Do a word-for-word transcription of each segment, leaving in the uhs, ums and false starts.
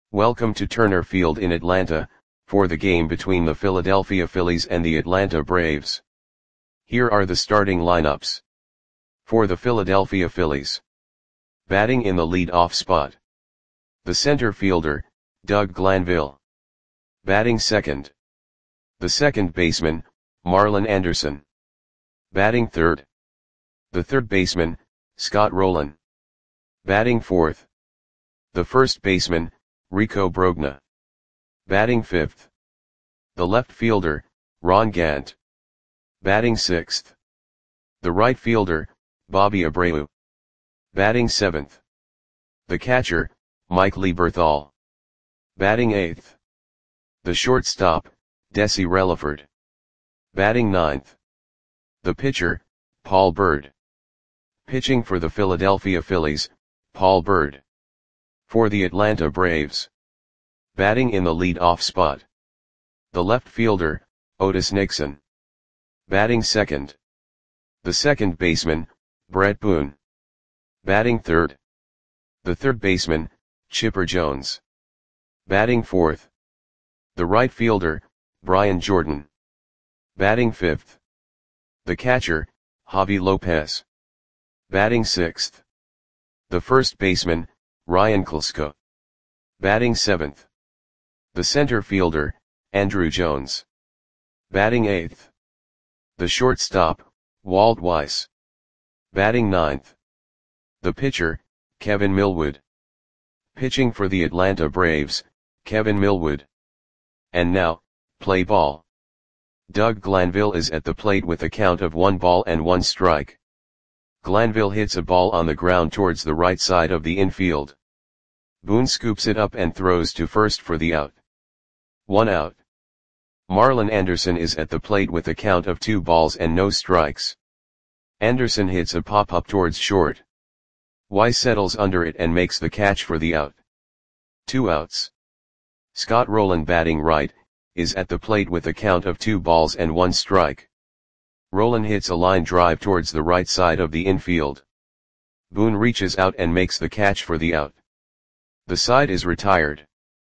Welcome to Turner Field in Atlanta, for the game between the Philadelphia Phillies and the Atlanta Braves. Here are the starting lineups. For the Philadelphia Phillies. Batting in the lead-off spot. The center fielder, Doug Glanville. Batting second. The second baseman, Marlon Anderson. Batting third. The third baseman, Scott Rolen. Batting fourth. The first baseman, Rico Brogna. Batting fifth. The left fielder, Ron Gant. Batting sixth. The right fielder, Bobby Abreu. Batting seventh. The catcher, Mike Lieberthal. Batting eighth. The shortstop, Desi Relaford. Batting ninth. The pitcher, Paul Byrd. Pitching for the Philadelphia Phillies, Paul Byrd. For the Atlanta Braves. Batting in the lead-off spot. The left fielder, Otis Nixon. Batting second. The second baseman, Bret Boone. Batting third. The third baseman, Chipper Jones. Batting fourth. The right fielder, Brian Jordan. Batting fifth. The catcher, Javi Lopez. Batting sixth. The first baseman, Ryan Klesko. Batting seventh. The center fielder, Andruw Jones. Batting eighth. The shortstop, Walt Weiss. Batting ninth. The pitcher, Kevin Millwood. Pitching for the Atlanta Braves, Kevin Millwood. And now, play ball. Doug Glanville is at the plate with a count of one ball and one strike. Glanville hits a ball on the ground towards the right side of the infield. Boone scoops it up and throws to first for the out. One out. Marlon Anderson is at the plate with a count of two balls and no strikes. Anderson hits a pop-up towards short. Weiss settles under it and makes the catch for the out. Two outs. Scott Rolen, batting right, is at the plate with a count of two balls and one strike. Rolen hits a line drive towards the right side of the infield. Boone reaches out and makes the catch for the out. The side is retired.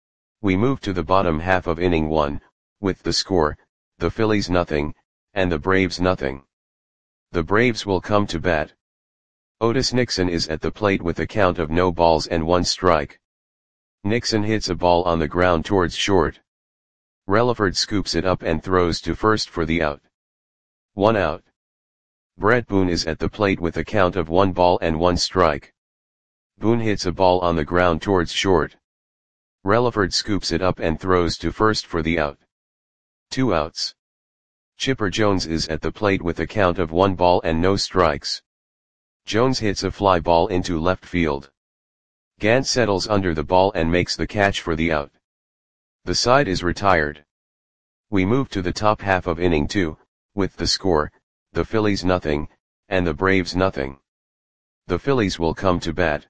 We move to the bottom half of inning one, with the score, the Phillies nothing, and the Braves nothing. The Braves will come to bat. Otis Nixon is at the plate with a count of no balls and one strike. Nixon hits a ball on the ground towards short. Relaford scoops it up and throws to first for the out. One out. Bret Boone is at the plate with a count of one ball and one strike. Boone hits a ball on the ground towards short. Relaford scoops it up and throws to first for the out. Two outs. Chipper Jones is at the plate with a count of one ball and no strikes. Jones hits a fly ball into left field. Gant settles under the ball and makes the catch for the out. The side is retired. We move to the top half of inning two, with the score, the Phillies nothing, and the Braves nothing. The Phillies will come to bat.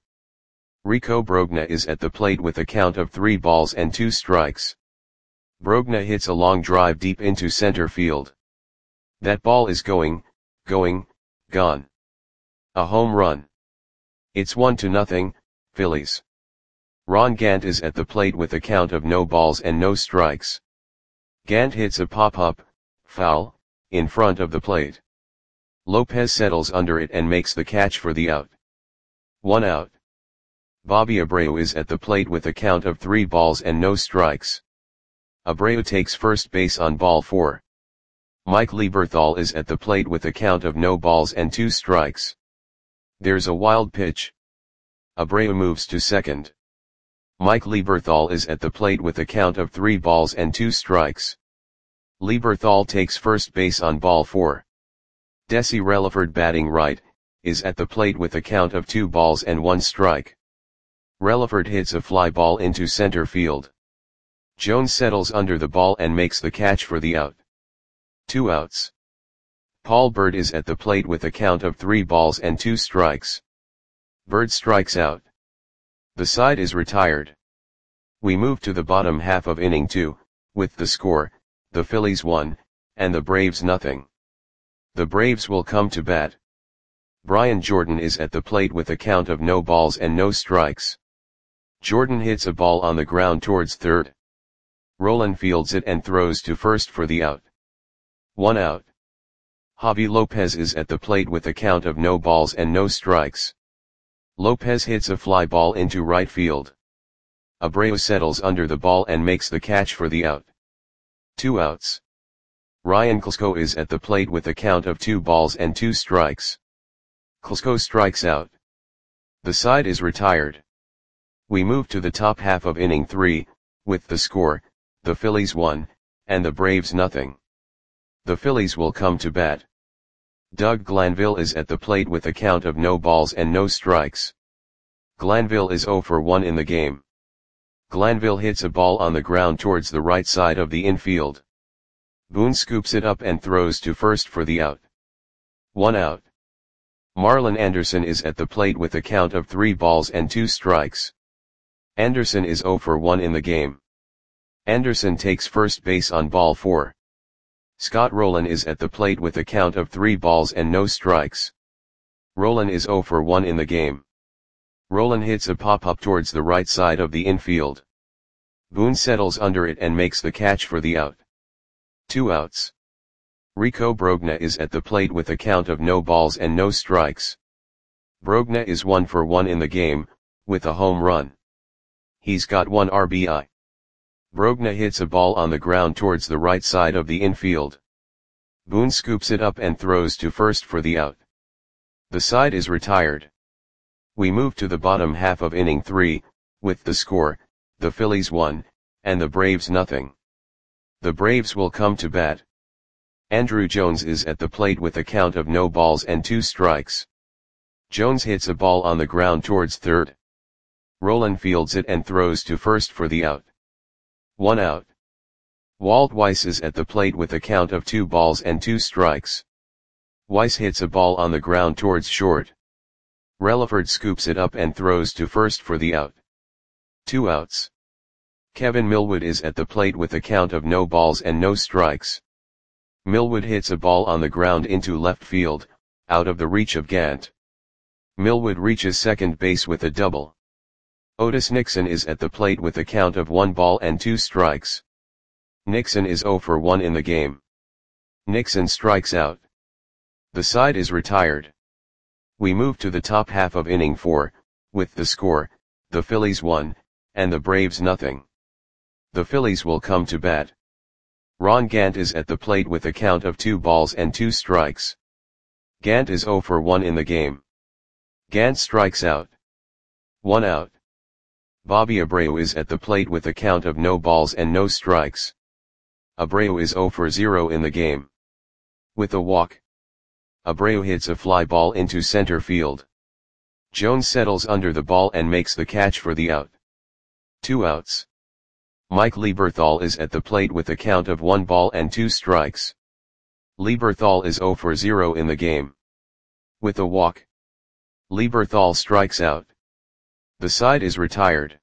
Rico Brogna is at the plate with a count of three balls and two strikes. Brogna hits a long drive deep into center field. That ball is going, going, gone. A home run. It's one to nothing, Phillies. Ron Gant is at the plate with a count of no balls and no strikes. Gant hits a pop-up, foul, in front of the plate. Lopez settles under it and makes the catch for the out. One out. Bobby Abreu is at the plate with a count of three balls and no strikes. Abreu takes first base on ball four. Mike Lieberthal is at the plate with a count of no balls and two strikes. There's a wild pitch. Abreu moves to second. Mike Lieberthal is at the plate with a count of three balls and two strikes. Lieberthal takes first base on ball four. Desi Relaford, batting right, is at the plate with a count of two balls and one strike. Relaford hits a fly ball into center field. Jones settles under the ball and makes the catch for the out. Two outs. Paul Byrd is at the plate with a count of three balls and two strikes. Byrd strikes out. The side is retired. We move to the bottom half of inning two, with the score, the Phillies one, and the Braves nothing. The Braves will come to bat. Brian Jordan is at the plate with a count of no balls and no strikes. Jordan hits a ball on the ground towards third. Roland fields it and throws to first for the out. One out. Javi Lopez is at the plate with a count of no balls and no strikes. Lopez hits a fly ball into right field. Abreu settles under the ball and makes the catch for the out. Two outs. Ryan Klesko is at the plate with a count of two balls and two strikes. Klesko strikes out. The side is retired. We move to the top half of inning three, with the score, the Phillies one, and the Braves nothing. The Phillies will come to bat. Doug Glanville is at the plate with a count of no balls and no strikes. Glanville is zero for one in the game. Glanville hits a ball on the ground towards the right side of the infield. Boone scoops it up and throws to first for the out. One out. Marlon Anderson is at the plate with a count of three balls and two strikes. Anderson is zero for one in the game. Anderson takes first base on ball four. Scott Rolen is at the plate with a count of three balls and no strikes. Rolen is zero for one in the game. Rolen hits a pop-up towards the right side of the infield. Boone settles under it and makes the catch for the out. Two outs. Rico Brogna is at the plate with a count of no balls and no strikes. Brogna is one for one in the game, with a home run. He's got one R B I. Brogna hits a ball on the ground towards the right side of the infield. Boone scoops it up and throws to first for the out. The side is retired. We move to the bottom half of inning three, with the score, the Phillies one, and the Braves nothing. The Braves will come to bat. Andrew Jones is at the plate with a count of no balls and two strikes. Jones hits a ball on the ground towards third. Roland fields it and throws to first for the out. One out. Walt Weiss is at the plate with a count of two balls and two strikes. Weiss hits a ball on the ground towards short. Relaford scoops it up and throws to first for the out. Two outs. Kevin Millwood is at the plate with a count of no balls and no strikes. Millwood hits a ball on the ground into left field, out of the reach of Gant. Millwood reaches second base with a double. Otis Nixon is at the plate with a count of one ball and two strikes. Nixon is zero for one in the game. Nixon strikes out. The side is retired. We move to the top half of inning four, with the score, the Phillies one, and the Braves nothing. The Phillies will come to bat. Ron Gant is at the plate with a count of two balls and two strikes. Gant is zero for one in the game. Gant strikes out. One out. Bobby Abreu is at the plate with a count of no balls and no strikes. Abreu is zero for zero in the game. With a walk. Abreu hits a fly ball into center field. Jones settles under the ball and makes the catch for the out. Two outs. Mike Lieberthal is at the plate with a count of one ball and two strikes. Lieberthal is zero for zero in the game. With a walk. Lieberthal strikes out. The side is retired.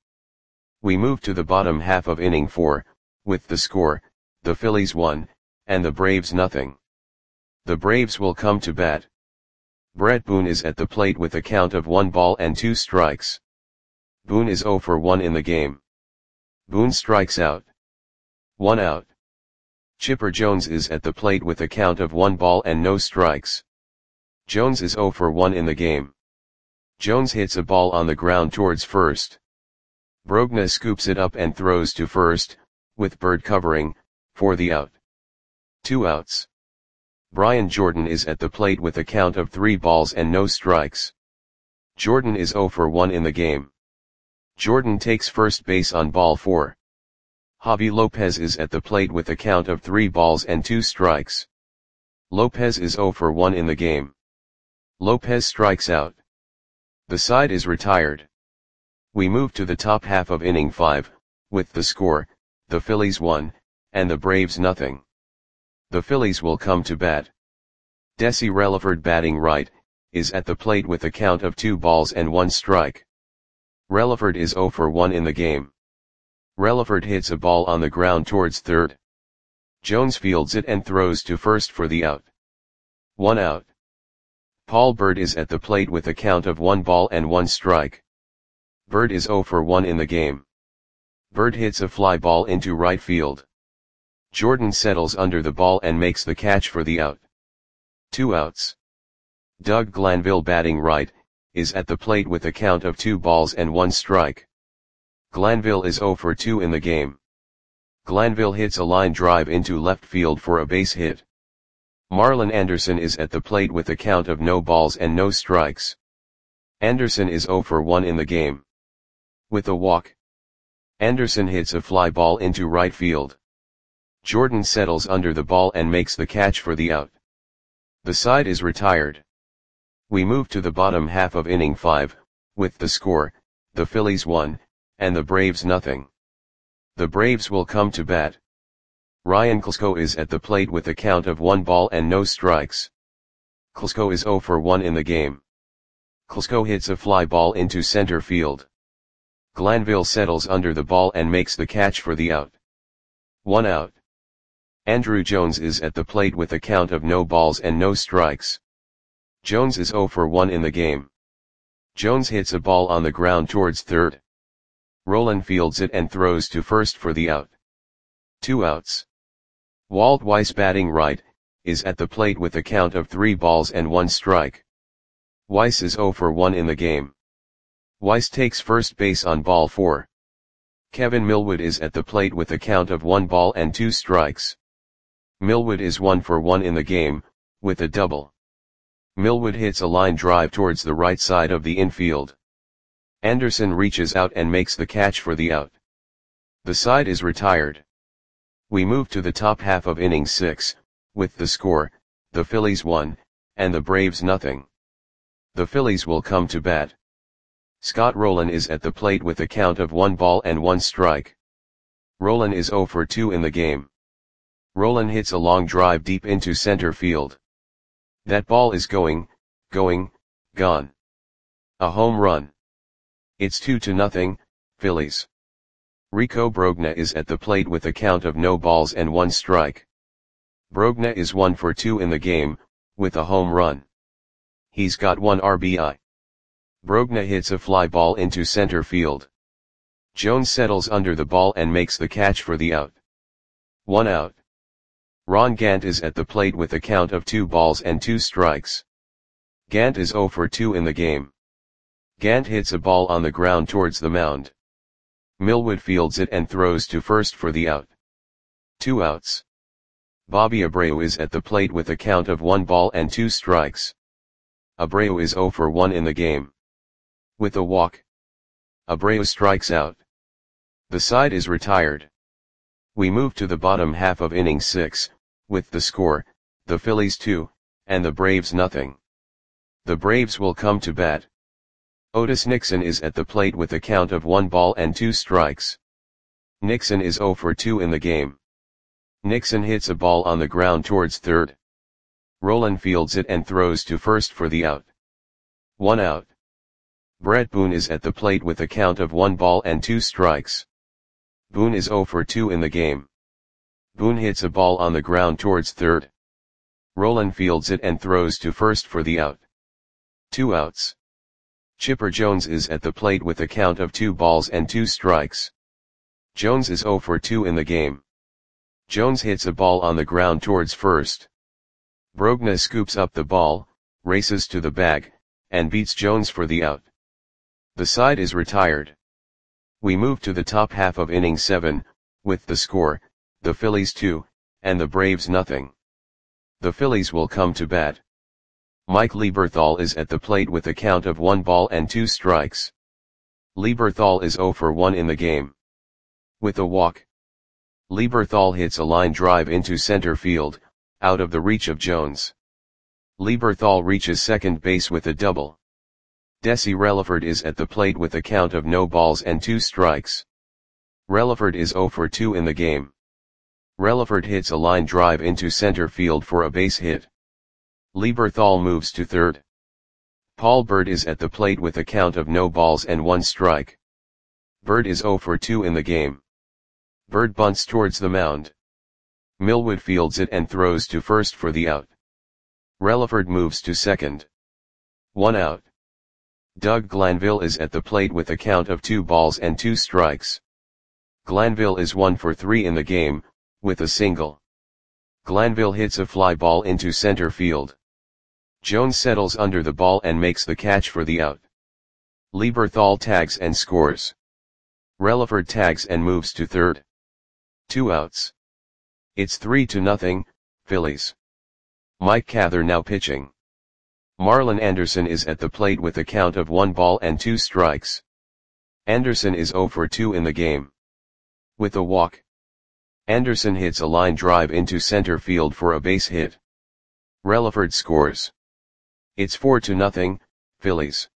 We move to the bottom half of inning four, with the score, the Phillies one, and the Braves nothing. The Braves will come to bat. Brett Boone is at the plate with a count of one ball and two strikes. Boone is zero for one in the game. Boone strikes out. One out. Chipper Jones is at the plate with a count of one ball and no strikes. Jones is zero for one in the game. Jones hits a ball on the ground towards first. Brogna scoops it up and throws to first, with Bird covering, for the out. Two outs. Brian Jordan is at the plate with a count of three balls and no strikes. Jordan is zero for one in the game. Jordan takes first base on ball four. Javi Lopez is at the plate with a count of three balls and two strikes. Lopez is zero for one in the game. Lopez strikes out. The side is retired. We move to the top half of inning five, with the score, the Phillies one, and the Braves nothing. The Phillies will come to bat. Desi Relaford batting right, is at the plate with a count of two balls and one strike. Relaford is zero for one in the game. Relaford hits a ball on the ground towards third. Jones fields it and throws to first for the out. One out. Paul Bird is at the plate with a count of one ball and one strike. Bird is zero for one in the game. Bird hits a fly ball into right field. Jordan settles under the ball and makes the catch for the out. Two outs. Doug Glanville, batting right, is at the plate with a count of two balls and one strike. Glanville is zero for two in the game. Glanville hits a line drive into left field for a base hit. Marlon Anderson is at the plate with a count of no balls and no strikes. Anderson is zero for one in the game. With a walk, Anderson hits a fly ball into right field. Jordan settles under the ball and makes the catch for the out. The side is retired. We move to the bottom half of inning five, with the score, the Phillies one, and the Braves nothing. The Braves will come to bat. Ryan Klesko is at the plate with a count of one ball and no strikes. Klesko is zero for one in the game. Klesko hits a fly ball into center field. Glanville settles under the ball and makes the catch for the out. One out. Andruw Jones is at the plate with a count of no balls and no strikes. Jones is zero for one in the game. Jones hits a ball on the ground towards third. Rolen fields it and throws to first for the out. Two outs. Walt Weiss, batting right, is at the plate with a count of three balls and one strike. Weiss is zero for one in the game. Weiss takes first base on ball four. Kevin Millwood is at the plate with a count of one ball and two strikes. Millwood is one for one in the game, with a double. Millwood hits a line drive towards the right side of the infield. Anderson reaches out and makes the catch for the out. The side is retired. We move to the top half of inning six, with the score, the Phillies one, and the Braves nothing. The Phillies will come to bat. Scott Rolen is at the plate with a count of one ball and one strike. Rolen is zero for two in the game. Rolen hits a long drive deep into center field. That ball is going, going, gone. A home run. It's two to nothing, Phillies. Rico Brogna is at the plate with a count of no balls and one strike. Brogna is one for two in the game, with a home run. He's got one R B I. Brogna hits a fly ball into center field. Jones settles under the ball and makes the catch for the out. One out. Ron Gant is at the plate with a count of two balls and two strikes. Gant is zero for two in the game. Gant hits a ball on the ground towards the mound. Millwood fields it and throws to first for the out. Two outs. Bobby Abreu is at the plate with a count of one ball and two strikes. Abreu is zero for one in the game. With a walk, Abreu strikes out. The side is retired. We move to the bottom half of inning six, with the score, the Phillies two, and the Braves nothing. The Braves will come to bat. Otis Nixon is at the plate with a count of one ball and two strikes. Nixon is zero for two in the game. Nixon hits a ball on the ground towards third. Rolen fields it and throws to first for the out. One out. Brett Boone is at the plate with a count of one ball and two strikes. Boone is zero for two in the game. Boone hits a ball on the ground towards third. Rolen fields it and throws to first for the out. Two outs. Chipper Jones is at the plate with a count of two balls and two strikes. Jones is zero for two in the game. Jones hits a ball on the ground towards first. Brogna scoops up the ball, races to the bag, and beats Jones for the out. The side is retired. We move to the top half of inning seven, with the score, the Phillies two, and the Braves nothing. The Phillies will come to bat. Mike Lieberthal is at the plate with a count of one ball and two strikes. Lieberthal is zero for one in the game. With a walk, Lieberthal hits a line drive into center field, out of the reach of Jones. Lieberthal reaches second base with a double. Desi Relaford is at the plate with a count of no balls and two strikes. Relaford is zero for two in the game. Relaford hits a line drive into center field for a base hit. Lieberthal moves to third. Paul Bird is at the plate with a count of no balls and one strike. Bird is zero for two in the game. Bird bunts towards the mound. Millwood fields it and throws to first for the out. Relaford moves to second. One out. Doug Glanville is at the plate with a count of two balls and two strikes. Glanville is one for three in the game, with a single. Glanville hits a fly ball into center field. Jones settles under the ball and makes the catch for the out. Lieberthal tags and scores. Relaford tags and moves to third. Two outs. It's three to nothing, Phillies. Mike Cather now pitching. Marlon Anderson is at the plate with a count of one ball and two strikes. Anderson is zero for two in the game. With a walk. Anderson hits a line drive into center field for a base hit. Relaford scores. It's four to nothing, Phillies.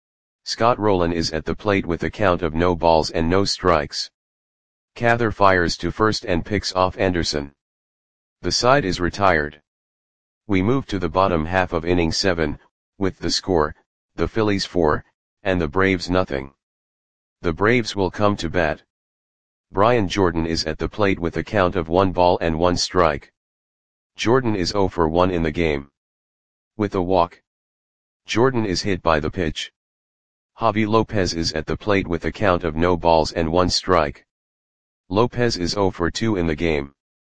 Scott Rolen is at the plate with a count of no balls and no strikes. Cather fires to first and picks off Anderson. The side is retired. We move to the bottom half of inning seven, with the score, the Phillies four, and the Braves nothing. The Braves will come to bat. Brian Jordan is at the plate with a count of one ball and one strike. Jordan is zero for one in the game. With a walk. Jordan is hit by the pitch. Javi Lopez is at the plate with a count of no balls and one strike. Lopez is zero for two in the game.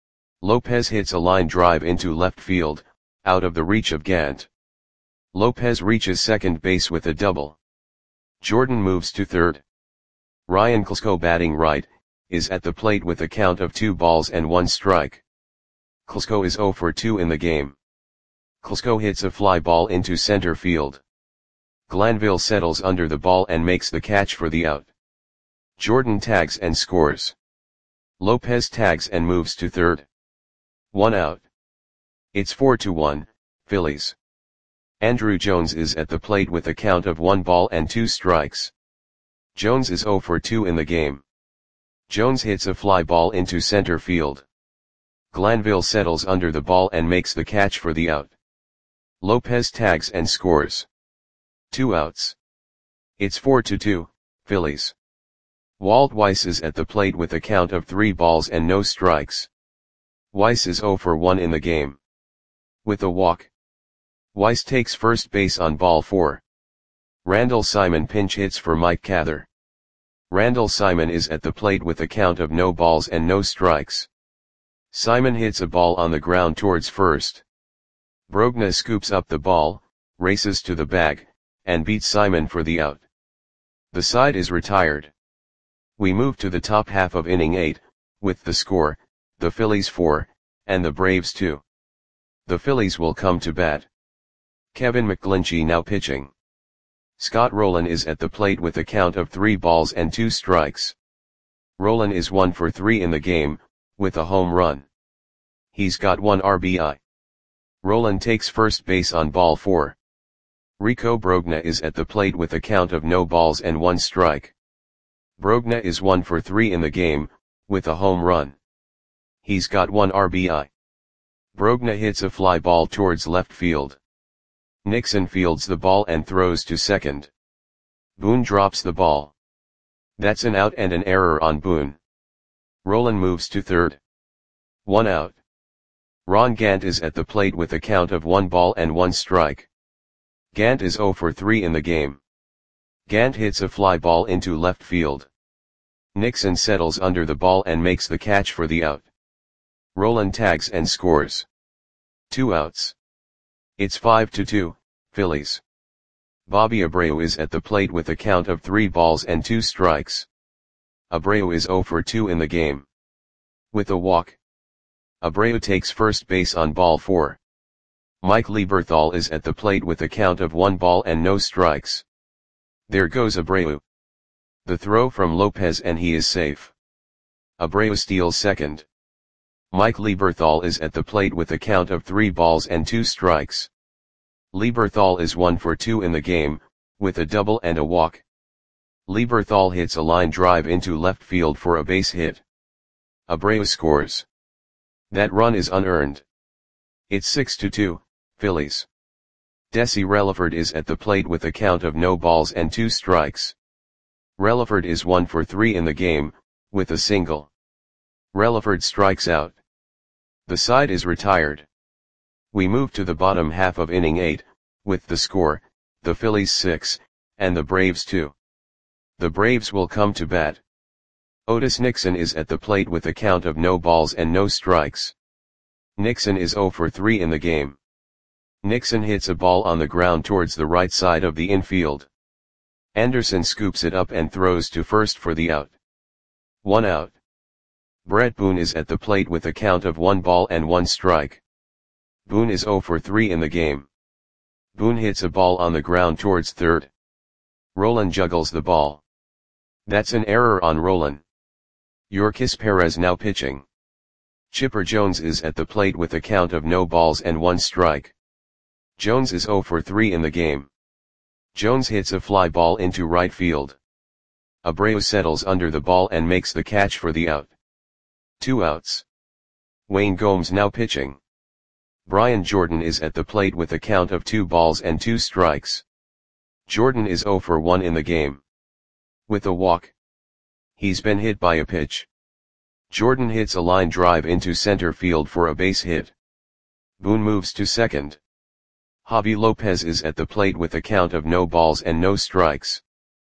Lopez hits a line drive into left field, out of the reach of Gant. Lopez reaches second base with a double. Jordan moves to third. Ryan Klesko, batting right, is at the plate with a count of two balls and one strike. Klesko is zero for two in the game. Klesko hits a fly ball into center field. Glanville settles under the ball and makes the catch for the out. Jordan tags and scores. Lopez tags and moves to third. One out. It's four to one, Phillies. Andruw Jones is at the plate with a count of one ball and two strikes. Jones is zero for two in the game. Jones hits a fly ball into center field. Glanville settles under the ball and makes the catch for the out. Lopez tags and scores. Two outs. It's four to two, Phillies. Walt Weiss is at the plate with a count of three balls and no strikes. Weiss is zero for one in the game. With a walk. Weiss takes first base on ball four. Randall Simon pinch hits for Mike Cather. Randall Simon is at the plate with a count of no balls and no strikes. Simon hits a ball on the ground towards first. Brogna scoops up the ball, races to the bag, and beats Simon for the out. The side is retired. We move to the top half of inning eight, with the score, the Phillies four, and the Braves two. The Phillies will come to bat. Kevin McGlinchey now pitching. Scott Rolen is at the plate with a count of three balls and two strikes. Rolen is one for three in the game, with a home run. He's got one R B I. Rolen takes first base on ball four. Rico Brogna is at the plate with a count of no balls and one strike. Brogna is one for three in the game, with a home run. He's got one R B I. Brogna hits a fly ball towards left field. Nixon fields the ball and throws to second. Boone drops the ball. That's an out and an error on Boone. Rolen moves to third. One out. Ron Gant is at the plate with a count of one ball and one strike. Gant is zero for three in the game. Gant hits a fly ball into left field. Nixon settles under the ball and makes the catch for the out. Rolen tags and scores. Two outs. It's five to two, Phillies. Bobby Abreu is at the plate with a count of three balls and two strikes. Abreu is zero for two in the game. With a walk. Abreu takes first base on ball four. Mike Lieberthal is at the plate with a count of one ball and no strikes. There goes Abreu. The throw from Lopez and he is safe. Abreu steals second. Mike Lieberthal is at the plate with a count of three balls and two strikes. Lieberthal is one for two in the game, with a double and a walk. Lieberthal hits a line drive into left field for a base hit. Abreu scores. That run is unearned. It's six to two, Phillies. Desi Relaford is at the plate with a count of no balls and two strikes. Relaford is one for three in the game, with a single. Relaford strikes out. The side is retired. We move to the bottom half of inning eight, with the score, the Phillies six, and the Braves two. The Braves will come to bat. Otis Nixon is at the plate with a count of no balls and no strikes. Nixon is oh for three in the game. Nixon hits a ball on the ground towards the right side of the infield. Anderson scoops it up and throws to first for the out. One out. Brett Boone is at the plate with a count of one ball and one strike. Boone is oh for three in the game. Boone hits a ball on the ground towards third. Rolen juggles the ball. That's an error on Rolen. Yorkis Perez now pitching. Chipper Jones is at the plate with a count of no balls and one strike. Jones is oh for three in the game. Jones hits a fly ball into right field. Abreu settles under the ball and makes the catch for the out. Two outs. Wayne Gomes now pitching. Brian Jordan is at the plate with a count of two balls and two strikes. Jordan is oh for one in the game. With a walk. He's been hit by a pitch. Jordan hits a line drive into center field for a base hit. Boone moves to second. Javi Lopez is at the plate with a count of no balls and no strikes.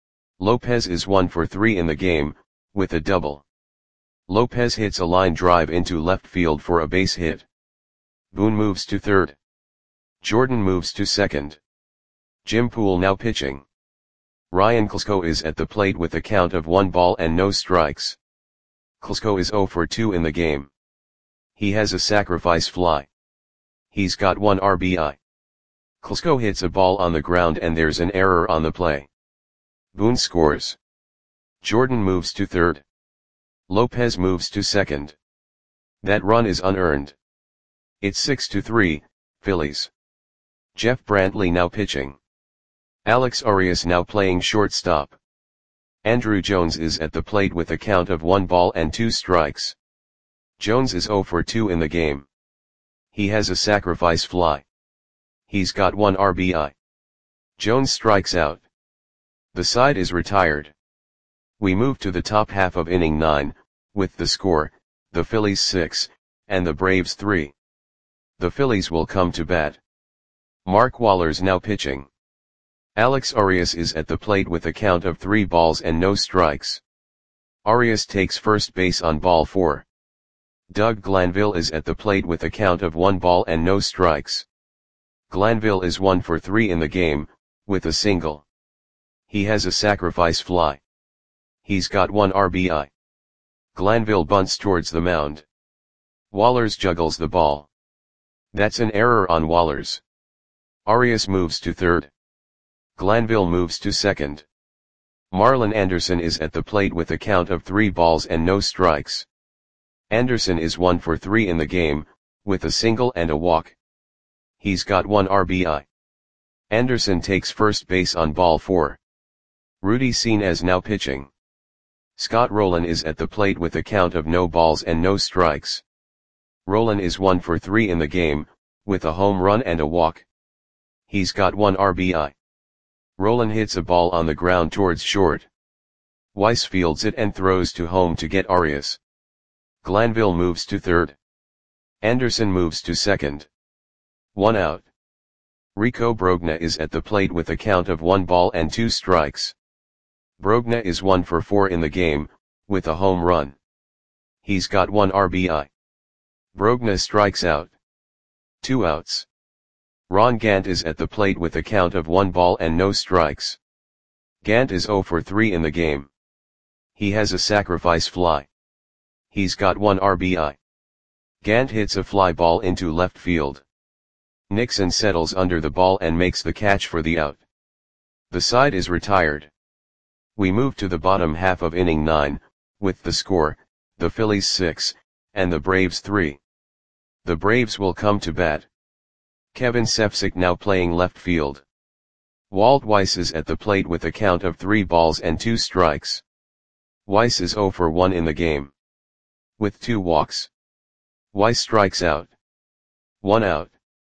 Lopez is one for three in the game, with a double. Lopez hits a line drive into left field for a base hit. Boone moves to third. Jordan moves to second. Jim Poole now pitching. Ryan Klesko is at the plate with a count of one ball and no strikes. Klesko is oh for two in the game. He has a sacrifice fly. He's got one R B I. Klesko hits a ball on the ground and there's an error on the play. Boone scores. Jordan moves to third. Lopez moves to second. That run is unearned. It's six to three, Phillies. Jeff Brantley now pitching. Alex Arias now playing shortstop. Andrew Jones is at the plate with a count of one ball and two strikes. Jones is oh for two in the game. He has a sacrifice fly. He's got one R B I. Jones strikes out. The side is retired. We move to the top half of inning nine, with the score, the Phillies six, and the Braves three. The Phillies will come to bat. Mark Waller's now pitching. Alex Arias is at the plate with a count of three balls and no strikes. Arias takes first base on ball four. Doug Glanville is at the plate with a count of one ball and no strikes. Glanville is one for three in the game, with a single. He has a sacrifice fly. He's got one R B I. Glanville bunts towards the mound. Wallers juggles the ball. That's an error on Wallers. Arias moves to third. Glanville moves to second. Marlon Anderson is at the plate with a count of three balls and no strikes. Anderson is one for three in the game, with a single and a walk. He's got one R B I. Anderson takes first base on ball four. Rudy Senes now pitching. Scott Rolen is at the plate with a count of no balls and no strikes. Rolen is one for three in the game, with a home run and a walk. He's got one R B I. Rolen hits a ball on the ground towards short. Weiss fields it and throws to home to get Arias. Glanville moves to third. Anderson moves to second. One out. Rico Brogna is at the plate with a count of one ball and two strikes. Brogna is one for four in the game, with a home run. He's got one R B I. Brogna strikes out. Two outs. Ron Gant is at the plate with a count of one ball and no strikes. Gant is oh for three in the game. He has a sacrifice fly. He's got one R B I. Gant hits a fly ball into left field. Nixon settles under the ball and makes the catch for the out. The side is retired. We move to the bottom half of inning nine, with the score, the Phillies six, and the Braves three. The Braves will come to bat. Kevin Sefcik now playing left field. Walt Weiss is at the plate with a count of three balls and two strikes. Weiss is oh for one in the game. With two walks. Weiss strikes out. One out.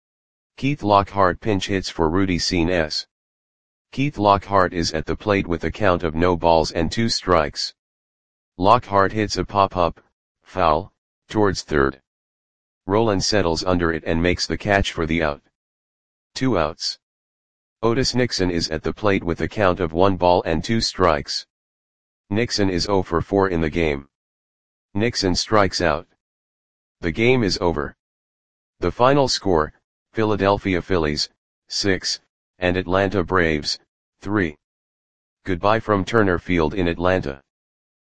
Keith Lockhart pinch hits for Rudy Senes. Keith Lockhart is at the plate with a count of no balls and two strikes. Lockhart hits a pop-up, foul, towards third. Rolen settles under it and makes the catch for the out. Two outs. Otis Nixon is at the plate with a count of one ball and two strikes. Nixon is zero for four in the game. Nixon strikes out. The game is over. The final score, Philadelphia Phillies, six, and Atlanta Braves, three. Goodbye from Turner Field in Atlanta.